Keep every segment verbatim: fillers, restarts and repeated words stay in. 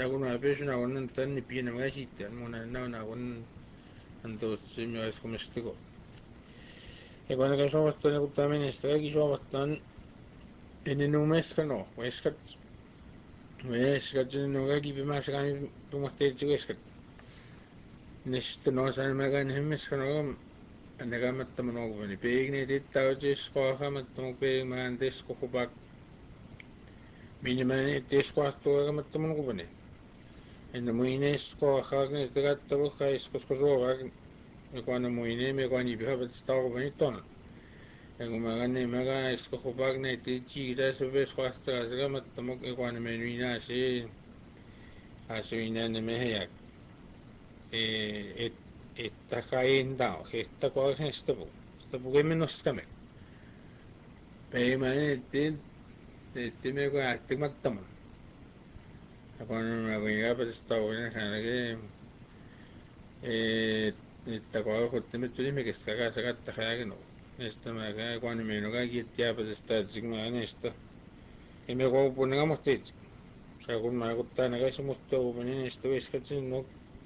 Sagun ma pesu na gon tan ni pina ma si tan mo na na na gon ando simi es como stigo. E quando che sono stato guttamente stra che sono stato in un mes che no, escat. Escat no ga ki be ma sa kan tu mo ste chi escat. Nest no sa ma gan hemes que no anda mat mo no go ni pe ni dit ta jes ko ha mat mo pe ma andes ko ko minimane tes ko asto ga mat mo go bene. En mo ines ko ha ga te ga ta ko es ko ko zo ga me quando mo ine me quando bi ha bet sta go bene ton. En ma ga ne ma ga es ko ko bag ne te chi ga so ves ko asta ga mat mo ke quando me ni na se a so ina ne me ya. E et et ta ka en da ke ta ko ga sta bo. Sta bo ge menos sta me. Pe ma ne te te me ko a te mat mo. Quando me venga per sta go ne sa ne eh takwao kutime tulime que saca saca tajaya que no esta me acá cuando me no que ya pues está sigma en esto y me go ponemos te o sea con me gusta na que somos todo ponen esto es que no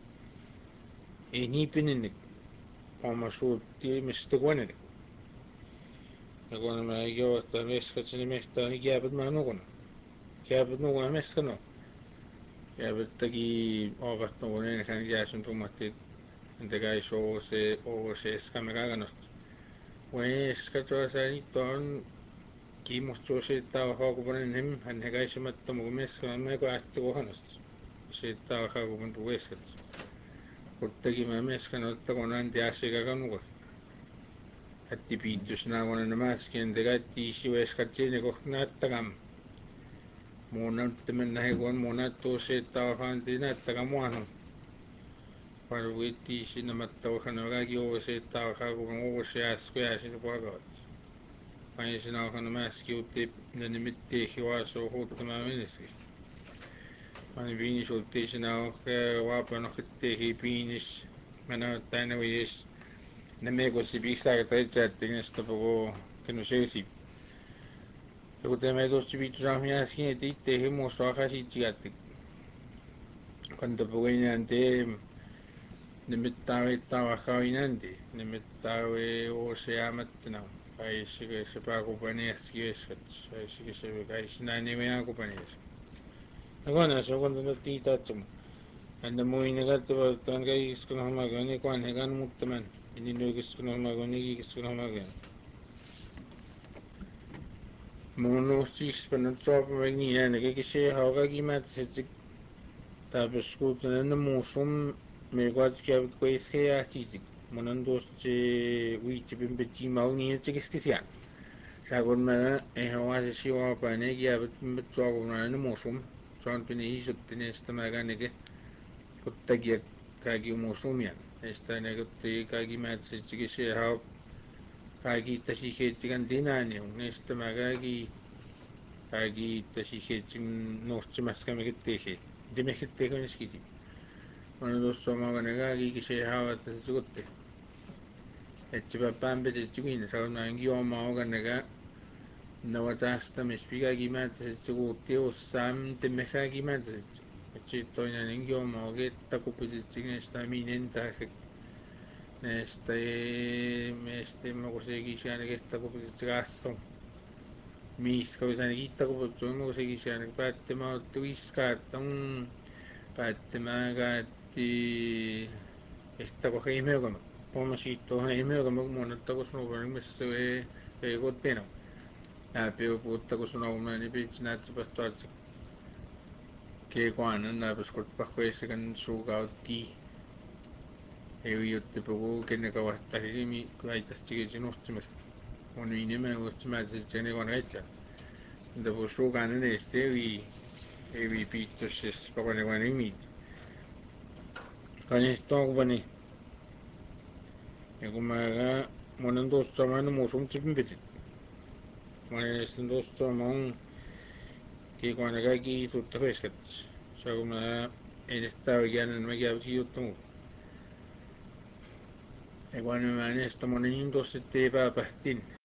y ni pinen como su tío me esto bueno cuando me yo esta vez que se me está ni ya pues no con ya pues no con me esto no ya pues aquí o bastante ponen ya son como este de que eso se o se escamega no pues que todo ese ton ki musto se trabaja con el nem han hega se mat mo mes ka me ko at ko hanas se trabaja con pues porque ki me mes ka no to con ante ase ga kan ko atti pitus na con na mas ken de gatti si wes ka tiene ko na tagam mo na te men na he con mo na to se trabaja ante na tagam mo ano para witi si na mat to kan ga ki o se trabaja con o se as ko ya si no pa ga pa si na kan mas ki utte na ni mitte hi wa so ho te ma menes Ani viinis ultisina que guapa no que hi viinis mana tana vis ne me ko si bisa que te chat en esto poco que no sé si yo te me dos chivitos a mí así te te hemos hojas y chiate cuando poco en ante ne me estaba trabajando en ante ne me estaba o sea matna ahí sí que se paga compañía así es que así que se ve que ahí sí nadie me hago compañía bueno eso cuando no te tacho anda muy negativo tan que es que no me hago ni cuando hagan mucho man ni no es que no me hago ni es que no me hago mono sis pero no chop me ni nada que que se haga que me se se tabe escucha no musum me guarda que pues que así mono dos che uy che ben beti mau ni che que es que sea sagon me eh hawa se si wa pa ne ya bet bet so no musum son pini hizo tiene esta magana que kuttagia kagi musumian esta negotti kagi matsi chigi se ha kagi tashi he chigan dinani un esta magagi kagi tashi he chim nos chimas kame gittehe dime gitte con skiti ono dos soma ganagagi ki se ha tas jutte etchiba pambe chigin sa na ngi o ma o ganaga nawatasta me spiga gi matsi chigutte o sam te mesagi matsi Chito na ningyo mo get taku pichiching esta minenta este este mo kosegi siya na get taku pichigasto mis ka bisa nakita ko po mo kosegi siya nagpate mo tuwis ka tong pate mga ti esta ko kay meyo kamo pomasito kay meyo kamo muna tako suno ko nang mas e e ko teno na pero po tako suno ko na ni pitch na sa pastor que cuando na pues kut pa juez kan suga ti e yo te pogo que ne ka wasta mi kai tas chige chino chime ono ine me gusta más el chene con echa de pues suga ne este y e vi pito es pa con el mi kan esto bani e como ga monan dos chamano mo sum chim bit monan estos dos chamon que cuando ga ki tu te juez que so como en esta ya no me queda sido tú e quando me ne sto monendo se te va pastin